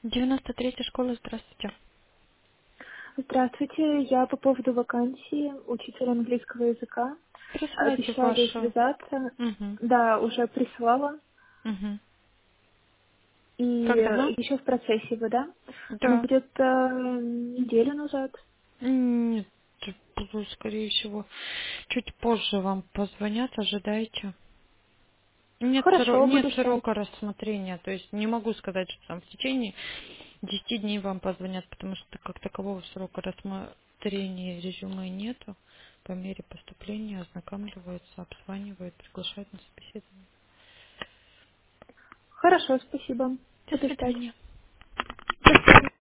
93-я школа, здравствуйте. Здравствуйте, я по поводу вакансии учителя английского языка. Присылайте Обещали вашу. связаться. Угу. Да, уже прислала. И Как давно? еще в процессе вы, да? Ну, Да. где-то неделю назад. Нет, скорее всего, чуть позже вам позвонят, ожидайте. Хорошо, Нет буду ждать. срока рассмотрения, то есть не могу сказать, что там в течение 10 дней вам позвонят, потому что как такового срока рассмотрения резюме нету. По мере поступления ознакомливаются, обзванивают, приглашают на собеседование. Хорошо, спасибо. До Буду ждать. свидания. До свидания.